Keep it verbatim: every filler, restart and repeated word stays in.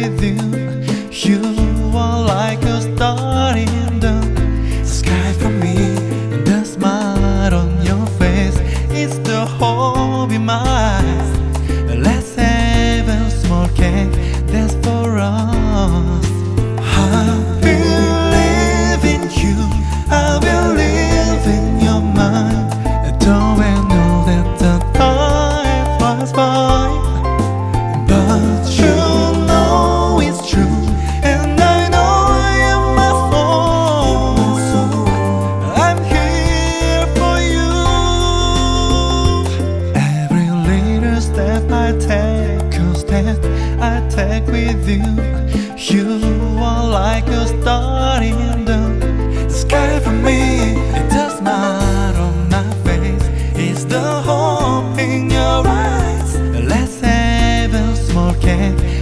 with you. You are like a star in the sky for me, and the smile on your face is the hope in my eyes. Let's have a small cake, that's for us. I believe in you, I believe in your mind. Don't we know that the time flies by, but you know it's true, and I know in my soul I'm here for you. Every little step I take, a step I take with you. You are like a star in the sky for me. It does smile on my face, it's the hope in your eyes. Let's have a small cake,